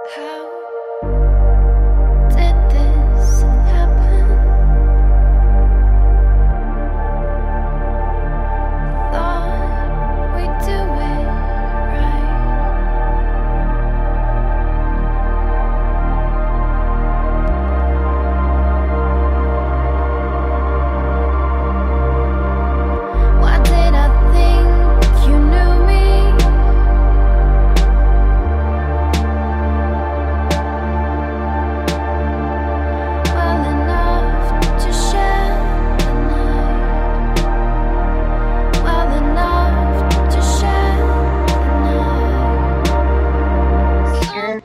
How did this happen? Thought we'd do it right. Why did I think you knew me? Well enough to share the night. Well enough to share the night.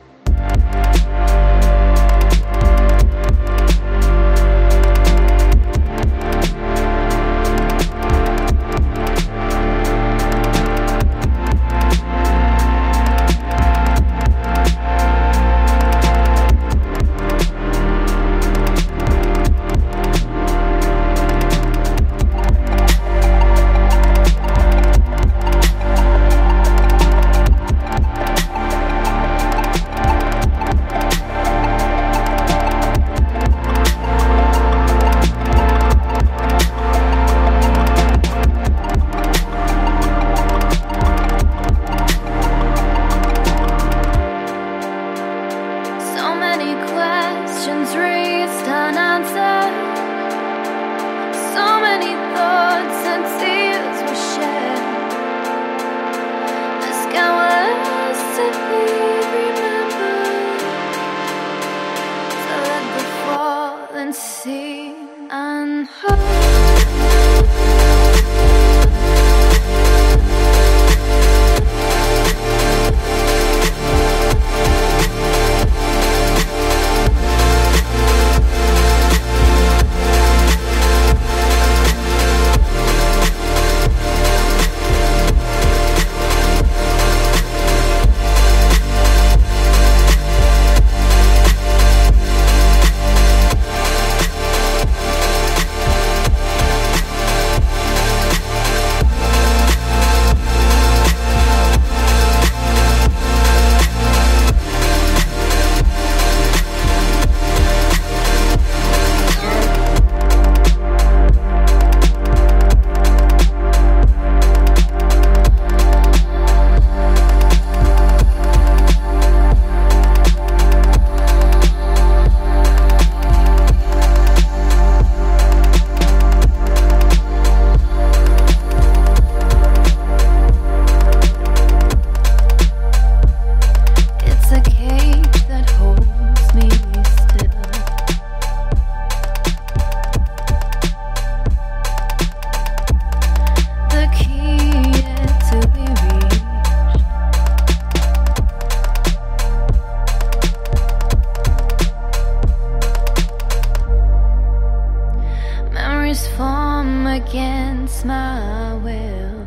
So many questions raised unanswered. So many thoughts and tears were shed. The sky was to be remembered. To let the fallen see unheard. It's a cage that holds me still. The key yet to be reached. Memories form against my will.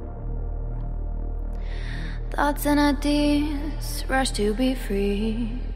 Thoughts and ideas rush to be free.